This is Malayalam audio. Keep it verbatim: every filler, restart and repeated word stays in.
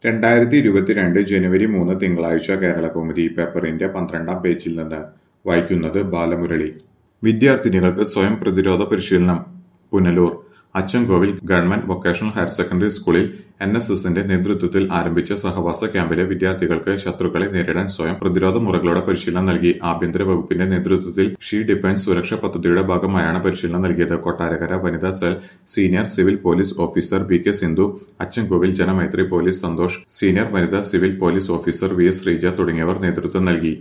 രണ്ടായിരത്തി ഇരുപത്തിരണ്ട് ജനുവരി മൂന്ന് തിങ്കളാഴ്ച കേരളകൗമുദി പേപ്പറിന്റെ പന്ത്രണ്ടാം പേജിൽ നിന്ന് വായിക്കുന്നത് ബാലമുരളി. വിദ്യാർത്ഥിനികൾക്ക് സ്വയം പ്രതിരോധ പരിശീലനം Punalur. Achankovil government vocational higher secondary സ്കൂളിൽ എൻ എസ് എസിന്റെ നേതൃത്വത്തിൽ ആരംഭിച്ച സഹവാസ ക്യാമ്പിലെ വിദ്യാർത്ഥികൾക്ക് ശത്രുക്കളെ നേരിടാൻ സ്വയം പ്രതിരോധ മുറകളുടെ പരിശീലനം നൽകി. ആഭ്യന്തര വകുപ്പിന്റെ നേതൃത്വത്തിൽ ഷീ ഡിഫൻസ് സുരക്ഷാ പദ്ധതിയുടെ ഭാഗമായാണ് പരിശീലനം നൽകിയത്. കൊട്ടാരക്കര വനിതാ cell senior civil police officer B K Sindhu, Achankovil Janamaithri police Santhosh, senior വനിതാ civil police officer V S Sreeja തുടങ്ങിയവർ നേതൃത്വം നൽകി.